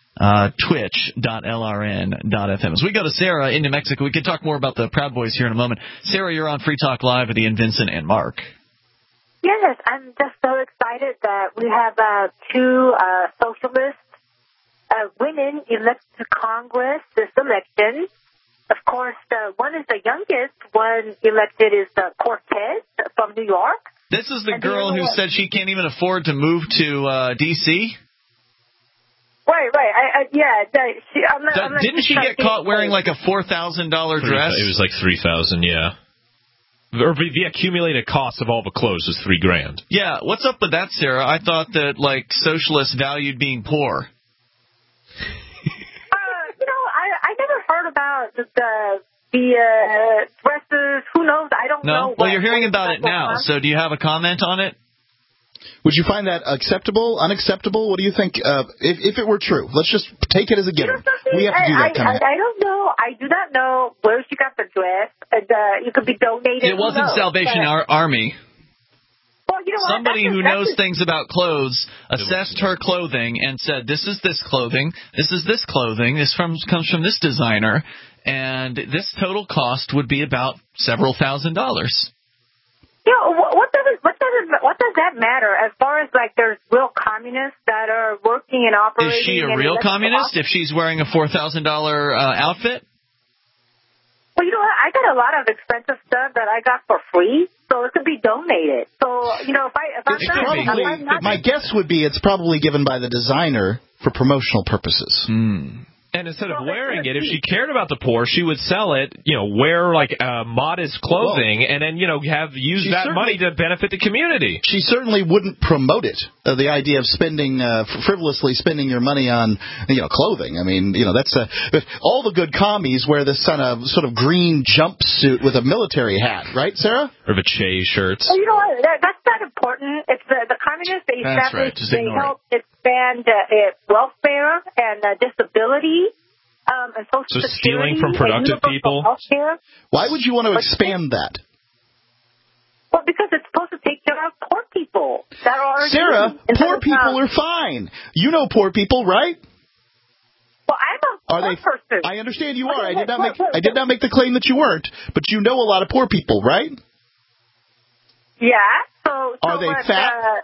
twitch.lrn.fm. As we go to Sarah in New Mexico, we can talk more about the Proud Boys here in a moment. Sarah, you're on Free Talk Live with Ian, Vincent, and Mark. Yes, I'm just so excited that we have two socialist women elected to Congress this election. Of course, one is the youngest. One elected is Cortez from New York. This is the girl who said she can't even afford to move to D.C.? Right. Didn't she get caught wearing like a $4,000 dress? It was like $3,000, yeah. Or the accumulated cost of all the clothes was $3,000. Yeah, what's up with that, Sarah? I thought that like socialists valued being poor. I never heard about the dresses. Who knows? I don't know. No? Well, you're hearing about it now, so do you have a comment on it? Would you find that acceptable, unacceptable? What do you think? If it were true, let's just take it as a given. We have to do that kind of. I don't know. I do not know where she got the dress. It could be donated. It wasn't Salvation Army. Well, you know Somebody who knows things about clothes assessed her clothing and said, "This is this clothing. This is this clothing. This comes from this designer, and this total cost would be about several $1,000s." You know, what does that matter? As far as like there's real communists that are working and operating. Is she a real communist if she's wearing a $4,000 outfit? Well, you know what? I got a lot of expensive stuff that I got for free, so it could be donated. So, you know, my guess would be it's probably given by the designer for promotional purposes. And instead of wearing it, if she cared about the poor, she would sell it, wear like modest clothing, and then, use that money to benefit the community. She certainly wouldn't promote it. The idea of frivolously spending your money on, clothing. I mean, that's all the good commies wear this sort of green jumpsuit with a military hat, right, Sarah? Or Vache shirts. Well, you know what? That's not important. It's the communists they established. They help expand welfare and disability. And Social Security, stealing from productive people? Why would you want to expand that? Well, because it's supposed to take care of poor people that are. Sarah, poor people are fine. You know poor people, right? Well, I'm a poor person. I understand you are. I did not make the claim that you weren't, but you know a lot of poor people, right? Yeah. So are they fat?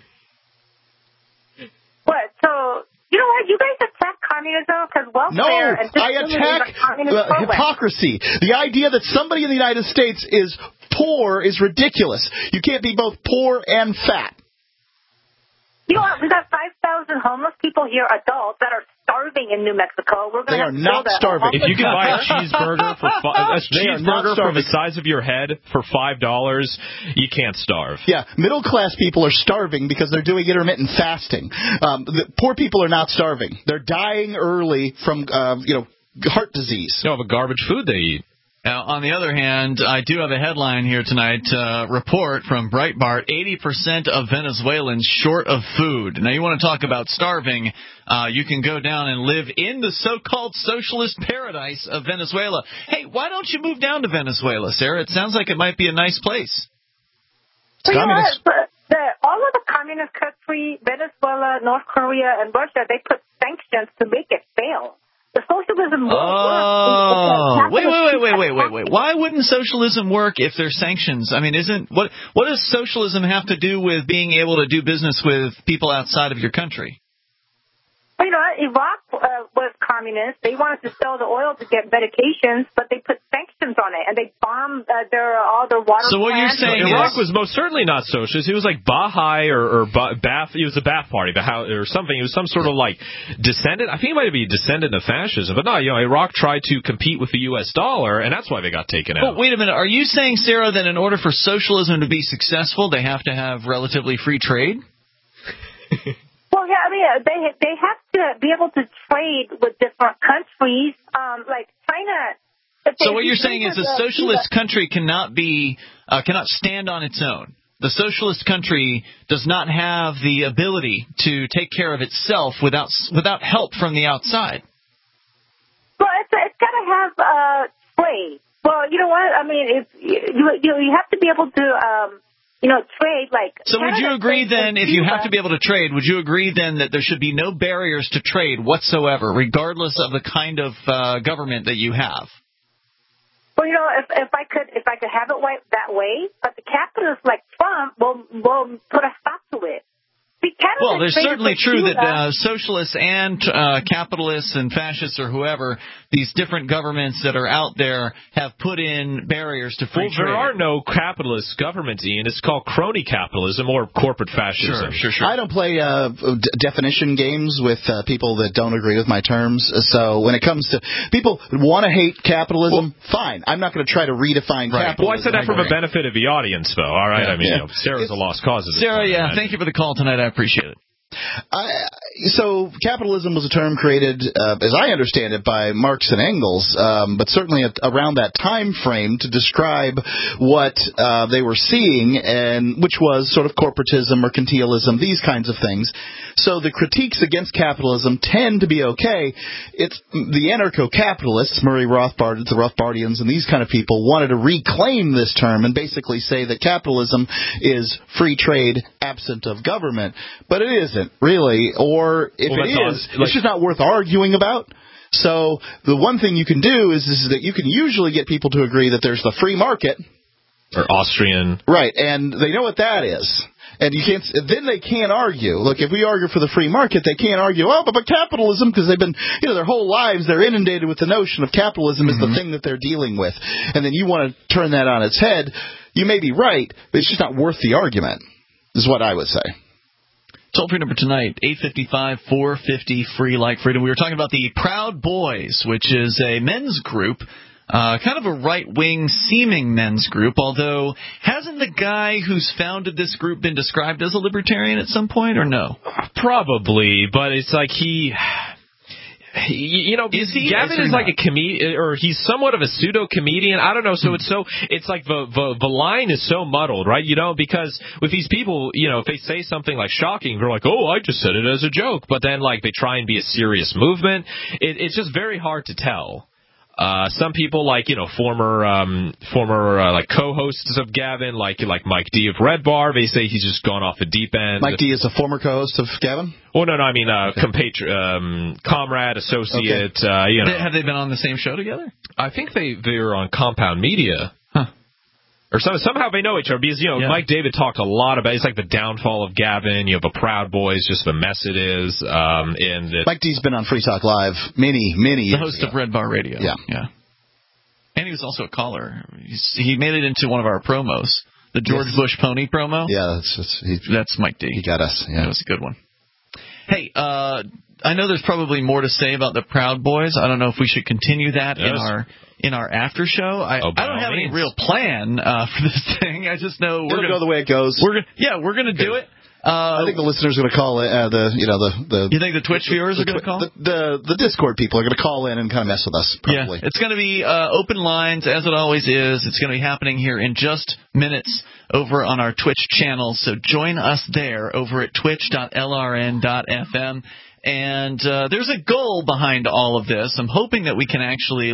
What? So. You know what? You guys attack communism because welfare and I attack hypocrisy. The idea that somebody in the United States is poor is ridiculous. You can't be both poor and fat. You know what? We got 5,000 homeless people here, adults, that are starving in New Mexico. They are not starving. If you can buy a cheeseburger from the size of your head for $5, you can't starve. Yeah, middle class people are starving because they're doing intermittent fasting. The poor people are not starving. They're dying early from heart disease. They have a garbage food they eat. Now, on the other hand, I do have a headline here tonight, report from Breitbart, 80% of Venezuelans short of food. Now, you want to talk about starving, you can go down and live in the so-called socialist paradise of Venezuela. Hey, why don't you move down to Venezuela, Sarah? It sounds like it might be a nice place. Well, you know what? All of the communist countries, Venezuela, North Korea, and Russia, they put sanctions to make it fail. The socialism won't work. Wait. Why wouldn't socialism work if there's sanctions? I mean, what does socialism have to do with being able to do business with people outside of your country? Well, you know, Iraq was communist. They wanted to sell the oil to get medications, but they put sanctions on it, and they bombed all their water plants. So what you're saying Iraq was most certainly not socialist. It was like Baha'i or Ba'ath. It was a Ba'ath party, or something. It was some sort of like descendant. I think it might be a descendant of fascism. But no, Iraq tried to compete with the U.S. dollar, and that's why they got taken out. Well, wait a minute. Are you saying, Sarah, that in order for socialism to be successful, they have to have relatively free trade? Well, yeah, I mean, they have to be able to trade with different countries, like China. So what you're saying is a socialist country cannot stand on its own. The socialist country does not have the ability to take care of itself without help from the outside. Well, it's got to have trade. Well, you know what? I mean, you have to be able to. Trade, like... So would you agree then, if you have to be able to trade, would you agree then that there should be no barriers to trade whatsoever, regardless of the kind of government that you have? Well, if I could have it that way, but the capitalists like Trump will put a stop to it. Well, there's certainly true that socialists and capitalists and fascists or whoever, these different governments that are out there have put in barriers to free trade. There are no capitalist governments, Ian. It's called crony capitalism or corporate fascism. Sure. I don't play definition games with people that don't agree with my terms. So when it comes to people who want to hate capitalism, fine. I'm not going to try to redefine capitalism. Well, I said that for the benefit of the audience, though. All right. Yeah. I mean, Sarah's a lost cause. Sarah, thank you for the call tonight. I appreciate it. So capitalism was a term created, as I understand it, by Marx and Engels, but certainly around that time frame to describe what they were seeing, and which was sort of corporatism, mercantilism, these kinds of things. So the critiques against capitalism tend to be okay. It's the anarcho-capitalists, Murray Rothbard, the Rothbardians, and these kind of people wanted to reclaim this term and basically say that capitalism is free trade absent of government. But it isn't, really. Or if it is, it's just not worth arguing about. So the one thing you can do is that you can usually get people to agree that there's the free market. Or Austrian. Right, and they know what that is. And you can't. Then they can't argue. Look, if we argue for the free market, they can't argue. Oh, but capitalism, because they've been, their whole lives they're inundated with the notion of capitalism is the thing that they're dealing with. And then you want to turn that on its head. You may be right, but it's just not worth the argument. Is what I would say. Toll-free number tonight, 855-450-FREE like freedom. We were talking about the Proud Boys, which is a men's group. Kind of a right-wing seeming men's group, although hasn't the guy who's founded this group been described as a libertarian at some point, or no? Probably, but it's like Gavin is like a comedian, or he's somewhat of a pseudo-comedian. I don't know. So it's like the line is so muddled, right? Because with these people, if they say something like shocking, they're like, oh, I just said it as a joke. But then like they try and be a serious movement. It's just very hard to tell. Some people former like co-hosts of Gavin, like Mike D of Red Bar, they say he's just gone off the deep end. Mike D is a former co-host of Gavin? Oh, no, I mean, comrade, associate, okay. Have they been on the same show together? I think they're on Compound Media. Or somehow they know each other, because, Mike David talked a lot about, it's like the downfall of Gavin, the Proud Boys, just the mess it is. Mike D's been on Free Talk Live many years The host ago. of Red Bar Radio. Yeah. And he was also a caller. He made it into one of our promos. The George Bush Pony promo. Yeah, that's Mike D. He got us. Yeah. That was a good one. Hey, I know there's probably more to say about the Proud Boys. I don't know if we should continue that in our after show. I don't have any real plan for this thing. I just know we're going to go the way it goes. We're going to do it. I think the listeners are going to call it. You think the Twitch viewers are going to call? The Discord people are going to call in and kind of mess with us. Probably. Yeah, it's going to be open lines as it always is. It's going to be happening here in just minutes over on our Twitch channel. So join us there over at twitch.lrn.fm. And there's a goal behind all of this. I'm hoping that we can actually,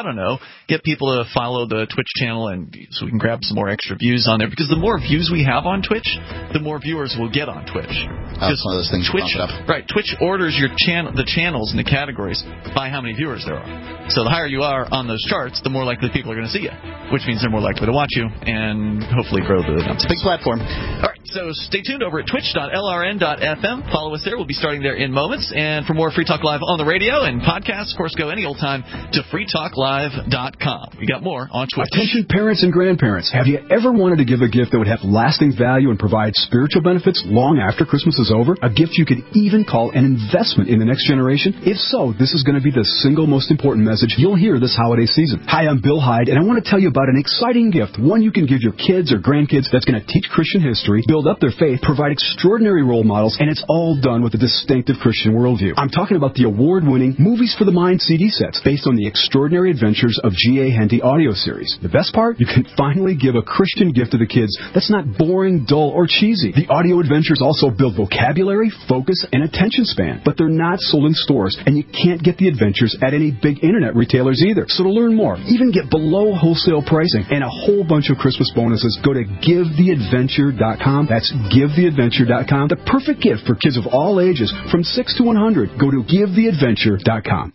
get people to follow the Twitch channel, and so we can grab some more extra views on there. Because the more views we have on Twitch, the more viewers we'll get on Twitch. That's one of those things. Twitch, right? Twitch orders the channels and the categories by how many viewers there are. So the higher you are on those charts, the more likely people are going to see you, which means they're more likely to watch you and hopefully grow the numbers. It's a big platform. All right, so stay tuned over at twitch.lrn.fm. Follow us there. We'll be starting there in moments. And for more Free Talk Live on the radio and podcasts, of course, go any old time to freetalklive.com. We got more on Twitch. Attention parents and grandparents. Have you ever wanted to give a gift that would have lasting value and provide spiritual benefits long after Christmas is over? A gift you could even call an investment in the next generation? If so, this is going to be the single most important message you'll hear this holiday season. Hi, I'm Bill Hyde, and I want to tell you about an exciting gift, one you can give your kids or grandkids that's going to teach Christian history, build up their faith, provide extraordinary role models, and it's all done with a distinctive Christian worldview. I'm talking about the award-winning Movies for the Mind CD sets based on the extraordinary adventures of G.A. Henty audio series. The best part? You can finally give a Christian gift to the kids that's not boring, dull, or cheesy. The audio adventures also build vocabulary, focus, and attention span, but they're not sold in stores, and you can't get the adventures at any big internet retailers either. So to learn more, even get below wholesale pricing and a whole bunch of Christmas bonuses, go to GiveTheAdventure.com. That's GiveTheAdventure.com. The perfect gift for kids of all ages from 6 to 100. Go to GiveTheAdventure.com.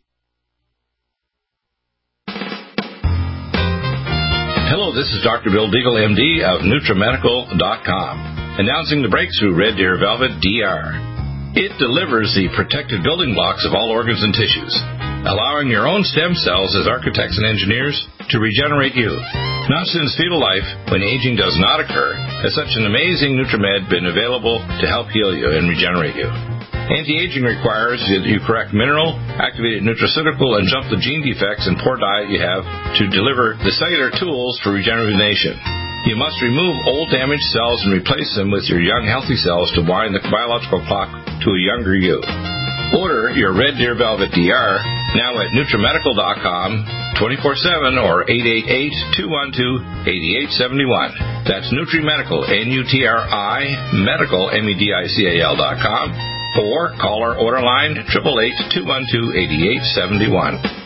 Hello, this is Dr. Bill Deagle, MD of NutriMedical.com, announcing the breakthrough Red Deer Velvet DR. It delivers the protected building blocks of all organs and tissues, allowing your own stem cells as architects and engineers to regenerate you. Now since fetal life, when aging does not occur, has such an amazing NutriMed been available to help heal you and regenerate you. Anti-aging requires that you correct mineral, activated nutraceutical, and jump the gene defects and poor diet you have to deliver the cellular tools for regeneration. You must remove old damaged cells and replace them with your young healthy cells to wind the biological clock to a younger you. Order your Red Deer Velvet DR now at NutriMedical.com 24/7 or 888-212-8871. That's NutriMedical, N-U-T-R-I, Medical, MEDICAL.com, or call our order line 888-212-8871.